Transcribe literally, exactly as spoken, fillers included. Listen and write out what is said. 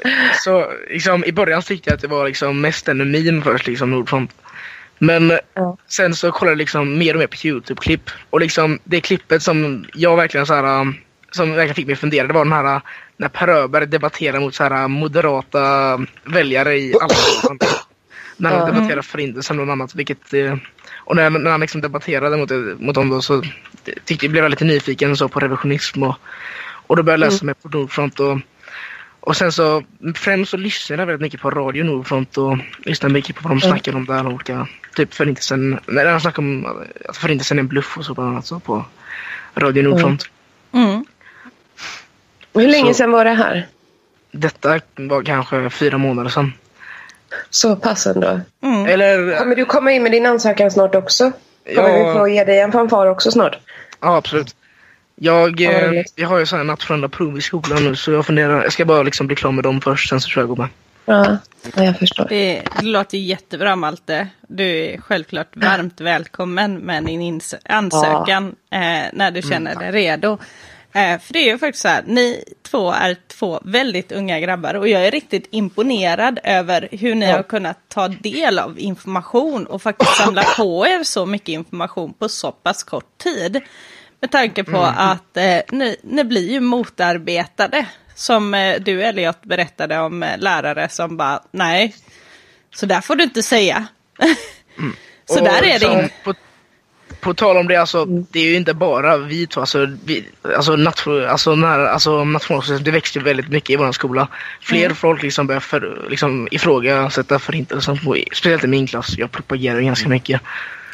så liksom, i början tyckte jag att det var liksom mest en meme först, liksom Nordfront. Men ja. Sen så kollade jag liksom mer och mer på YouTube-klipp. Och liksom det klippet som jag verkligen så här, som verkligen fick mig fundera, det var den här när Per Öberg debatterar mot så här moderata väljare i alla när han mm. debatterar förintelsen och annat, vilket och när, när han liksom debatterade mot, mot dem då, så tyckte jag blev lite nyfiken så på revisionism och, och då började jag läsa mm. mig på Nordfront och, och sen så främst så lyssnade jag väldigt mycket på Radio Nordfront och lyssnade mycket på vad de snackade om där, olika typ förintelsen, när de snackade om att förintelsen är en bluff och så bland annat så på Radio Nordfront. Mm. Mm. Hur länge så, sedan var det här? Detta var kanske fyra månader sedan. Så pass ändå. Mm. Eller, kommer du komma in med din ansökan snart också? Kommer ja, vi få ge dig en fanfar också snart? Ja, absolut. Jag, eh, jag har ju sådana nationella prov i skolan nu, så jag funderar, jag ska bara liksom bli klar med dem först, sen så tror jag gå med. Ja, jag förstår. Det, det låter jättebra, Malte. Du är självklart varmt välkommen med din ins- ansökan ja. eh, när du känner mm, dig redo. Eh, för det är ju faktiskt så här, ni två är två väldigt unga grabbar och jag är riktigt imponerad över hur ni ja. har kunnat ta del av information och faktiskt samla på er så mycket information på så pass kort tid. Med tanke på mm. att eh, ni, ni blir ju motarbetade, som eh, du Elliot berättade om eh, lärare som bara, nej, så där får du inte säga. Mm. så och där är det inte. På, på tal om det, alltså, det är ju inte bara vi två, alltså, vi, alltså, nation, alltså, när, alltså nationalsocialism, det växte ju väldigt mycket i vår skola. Fler mm. folk liksom börjar för, liksom, ifrågasätta förintelsen, speciellt i min klass. Jag propagerar ganska mycket.